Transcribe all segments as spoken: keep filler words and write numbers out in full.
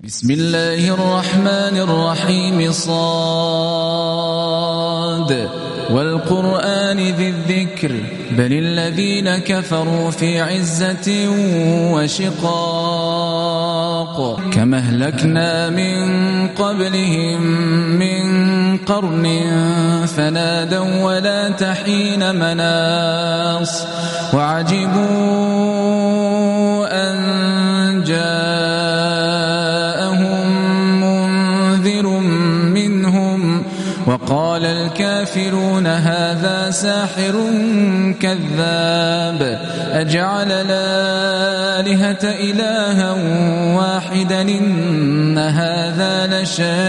بسم الله الرحمن الرحيم. صاد والقرآن ذي الذكر بل الذين كفروا في عزة وشقاق كما أهلكنا من قبلهم من قرن فنادوا ولا تحين مناص وعجبوا أن جاءهم منذر منهم وقال الكافرون هذا ساحر كذاب أجعل الآلهة إلها واحدا إن هذا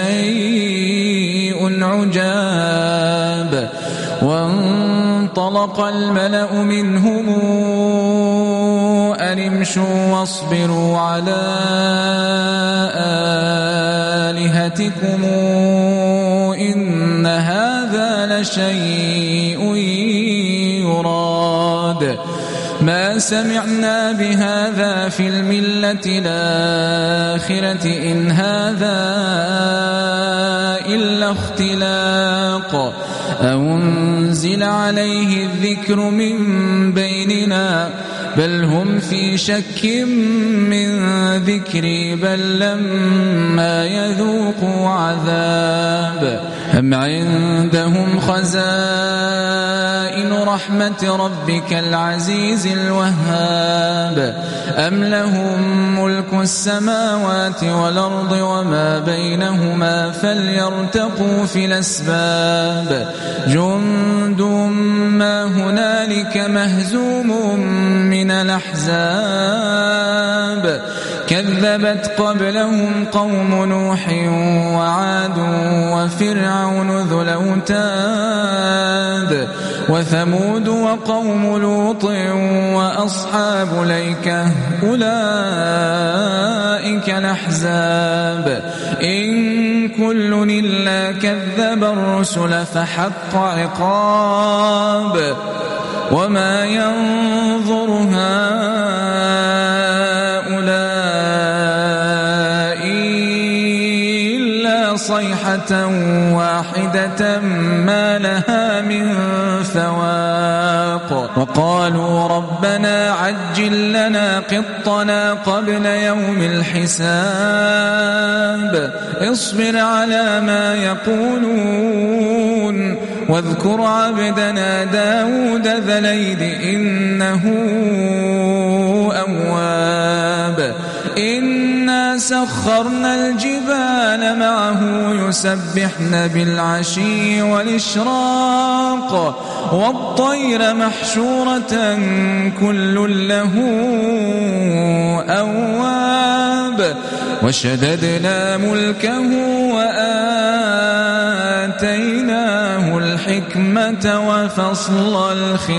لشيء عجاب. وانطلق الملأ منهم أن امشوا واصبروا على آلهتكم إن هذا لشيء يراد ما سمعنا بهذا في الملة الآخرة إن هذا إلا اختلاق أو أنزل عليه الذكر من بيننا بل هم في شك من ذكري بل لما يذوقوا عذاب أم عندهم خزائن رحمة ربك العزيز الوهاب أم لهم ملك السماوات والأرض وما بينهما فليرتقوا في الأسباب جند ما هنالك مهزوم من الأحزاب كذبت قبلهم قوم نوح وعاد وفرعون ذو الأوتاد وثمود وقوم لوط وأصحاب الأيكة أولئك الأحزاب إن كل إلا كذب الرسل فحق عقاب وما ينظر هؤلاء إلا صيحة واحدة ما لها من فواق وقالوا ربنا عجل لنا قطنا قبل يوم الحساب اصبر على ما يقولون واذكر عبدنا داود ذا الأيد إنه أواب إنا سخرنا الجبال معه يسبحن بالعشي والإشراق والطير محشورة كل له أواب وشددنا ملكه وآتيناه الحكمة وفصل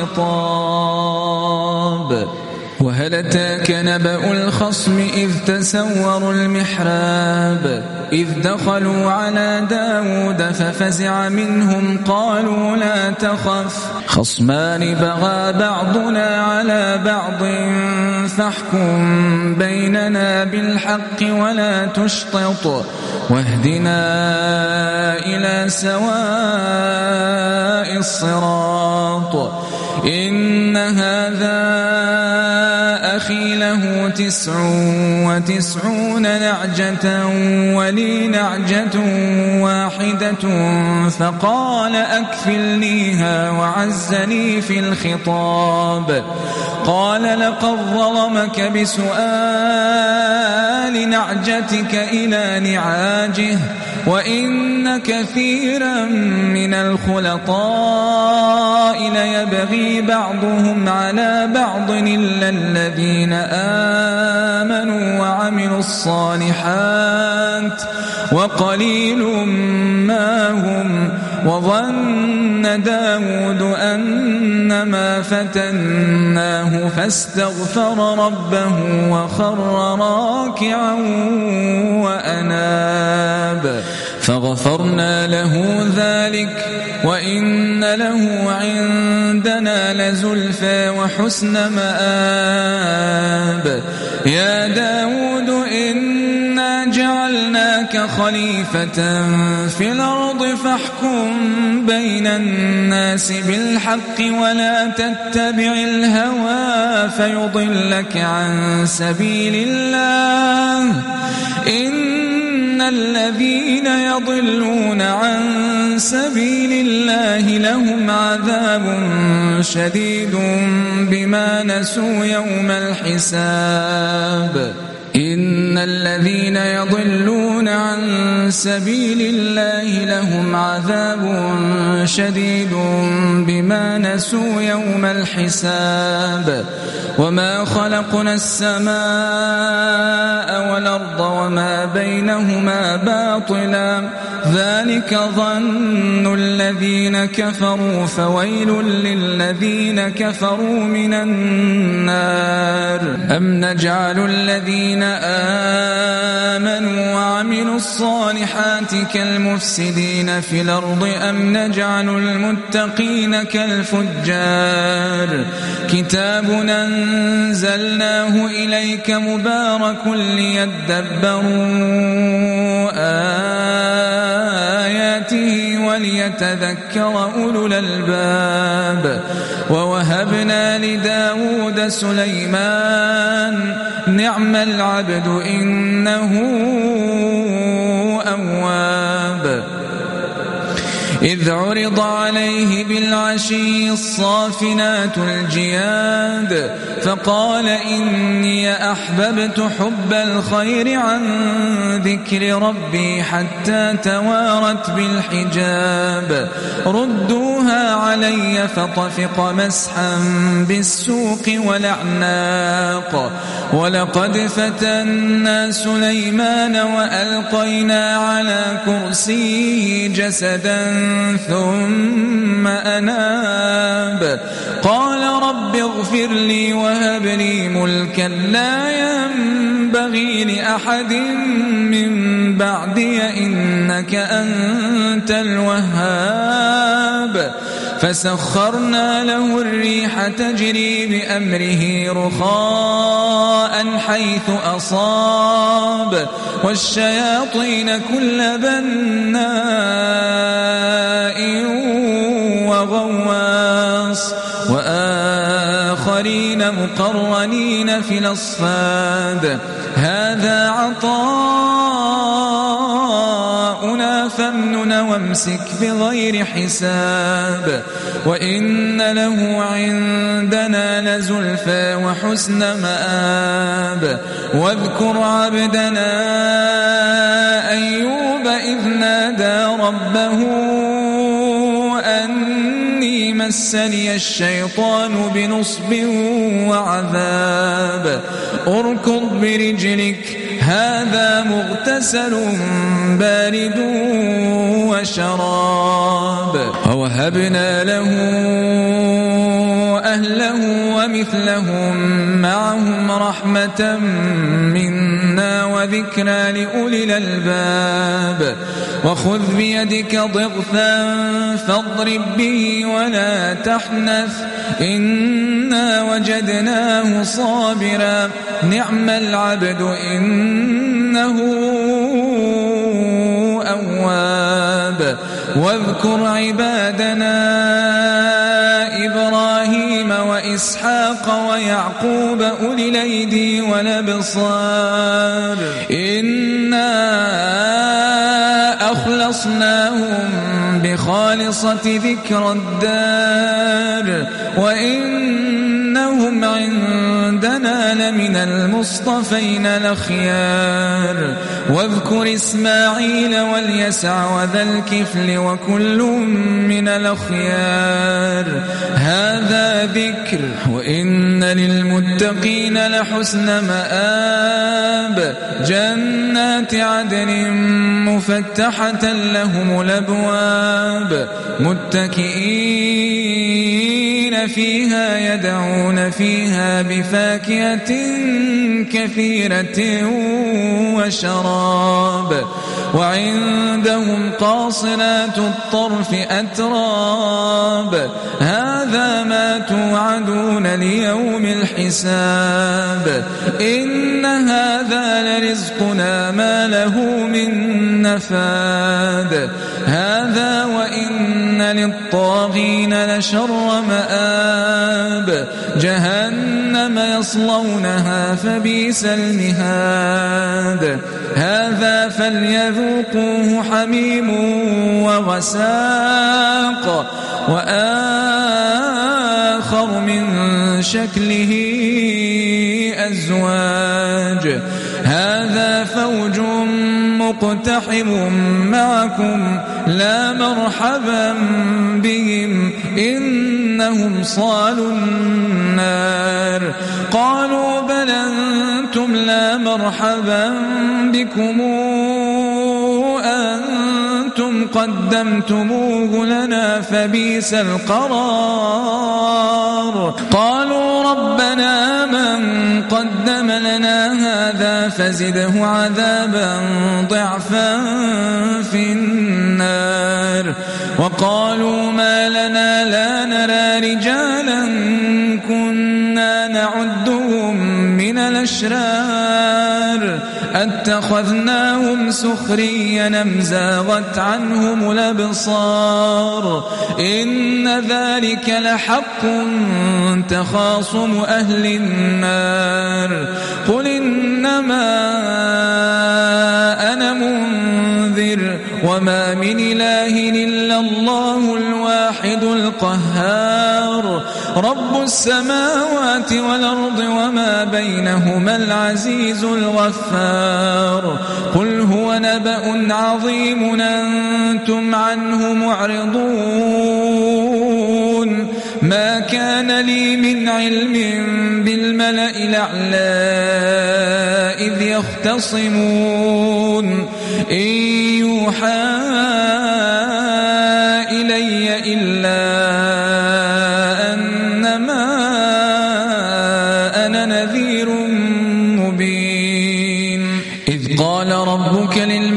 الخطاب وهل أتاك نبأ الخصم إذ تسوروا المحراب إذ دخلوا على داود ففزع منهم قالوا لا تخف خصمان بغى بعضنا على بعض فاحكم بيننا بالحق ولا تشطط واهدنا إلى سواء الصراط إن هذا أخي له تسع وتسعون نعجة ولي نعجة واحدة فقال أكفلنيها وعزني في الخطاب قال لقد ظلمك بسؤال نعجتك إلى نعاجه وإن كثيرا من الخلطاء ليبغي بعضهم على بعض إلا الذين آمنوا وعملوا الصالحات وقليل ما هم وظن داود أنما فتناه فاستغفر ربه وخر راكعا وأناب فغفرنا له ذلك وإن له عندنا لزلفى وحسن مآب يا داود إنا جعلنا جعلناك خليفة في الأرض فاحكم بين الناس بالحق ولا تتبع الهوى فيضلك عن سبيل الله إن الذين يضلون عن سبيل الله لهم عذاب شديد بما نسوا يوم الحساب إن الذين يضلون عن سبيل الله لهم عذاب شديد بما نسوا يوم الحساب وما خلقنا السماء والأرض وما بينهما باطلا ذلك ظن الذين كفروا فويل للذين كفروا من النار أم نجعل الذين آمنوا وعملوا الصالحات كالمفسدين في الأرض أم نجعل المتقين كالفجار كتاب أنزلناه إليك مبارك ليدبروا آياته وليتذكر أولو الألباب ووهبنا لداود سليمان نعم العبد إنه أواب إذ عرض عليه بالعشي الصافنات الجياد فقال إني أحببت حب الخير عن ذكر ربي حتى توارت بالحجاب ردوها علي فطفق مسحا بالسوق والأعناق ولقد فتنا سليمان وألقينا على كرسيه جسدا ثم أناب قال رب اغفر لي وهب لي ملكا لا ينبغي لأحد من بعدي إنك أنت الوهاب فسخرنا له الريح تجري بأمره رخاء حيث أصاب والشياطين كل بناء وغواص وآخرين مقرنين في الأصفاد هذا عطاؤنا فامنن وامسك بغير حساب وإن له عندنا لزلفى وحسن مآب واذكر عبدنا أيوب إذ نادى ربه أني مسني الشيطان بنصب وعذاب اركض برجلك هذا مغتسل بارد وشراب ووهبنا له أهله ومثلهم معهم رحمة منا وذكرى لأولي الألباب وخذ بيدك ضغثا فاضرب به ولا تحنث إنا وجدناه صابرا نعم العبد إنه أواب واذكر عبادنا إبراهيم وإسحاق ويعقوب أولي الأيدي والأبصار إنا أخلصناهم بخالصة ذكر الدار وإنهم عندنا لمن المصطفين الأخيار واذكر إسماعيل واليسع وذا الكفل وكل من الأخيار هذا ذكر وإن للمتقين لحسن مآب جنات عدن مفتحة لهم الأبواب متكئين خالدين فيها يدعون فيها بفاكهة كثيرة وشراب وعندهم قاصرات الطرف أتراب هذا ما توعدون ليوم الحساب إن هذا لرزقنا ما له من نفاد هذا وإن للطاغين لشر مآب جهنم يصلونها فبئس المهاد هذا فليذوقوه حميم وغساق وآخر من شكله أزواج هذا فوج مقتحم معكم لا مرحبا بهم إنهم صالوا النار قالوا بل أنتم لا مرحبا بكم أنتم قدمتموه لنا فبئس القرار قالوا ربنا من قدم لنا هذا فزده عذابا ضعفا في النار وقالوا ما لنا لا نرى رجالا كنا نعدهم من الأشرار أتخذناهم سخريا أم زاغت عنهم الأبصار إن ذلك لحق تخاصم أهل النار قل إنما أنا منذر وما من إله إلا الله الواحد القهار رب السماوات والأرض وما بينهما العزيز الغفار قل هو نبأ عظيم أنتم عنه معرضون ما كان لي من علم بالملأ الأعلى إذ يختصمون إن يوحى إلي إلا أنما أنا نذير مبين إذ قال ربك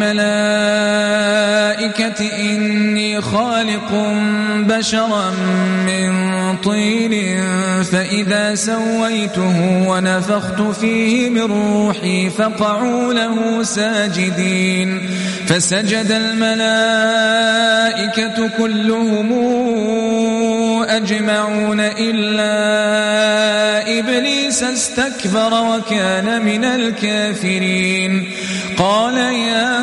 للملائكة إني خالق بشرا من طين فإذا سويته ونفخت فيه من روحي فقعوا له ساجدين فسجد الملائكة كلهم أجمعون إلا إبليس استكبر وكان من الكافرين قال يا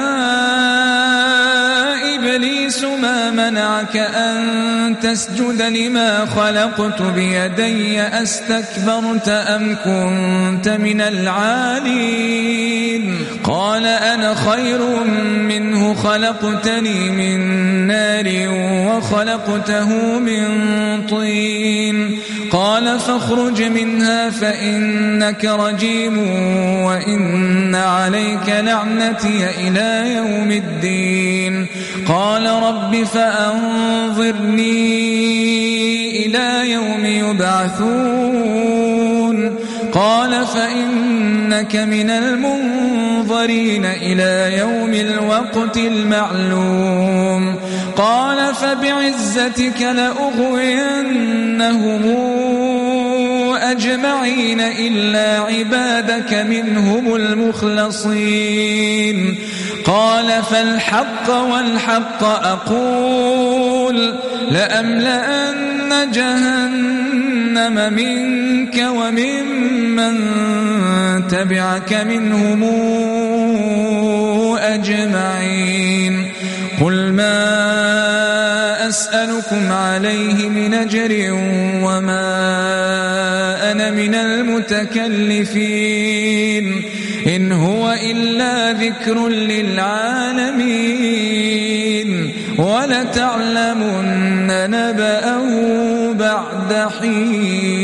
إبليس ما منعك أن تسجد لما خلقت بيدي أستكبرت أم كنت من العالين قال أنا خير منه خلقتني من نار وخلقته من طين قال فاخرج منها فإنك رجيم وإن عليك لعنتي إلى يوم الدين قال رب فأنظرني إلى يوم يبعثون قال فإنك من المنظرين إلى يوم الوقت المعلوم قال فبعزتك لأغوينهم أجمعين إلا عبادك منهم المخلصين قال فالحق والحق أقول لأملأن جهنم منك وممن تبعك منهم أجمعين قل ما أسألكم عليه من أجر وما أنا من المتكلفين إن هو إلا ذكر للعالمين ولتعلمن نبأه بعد حين.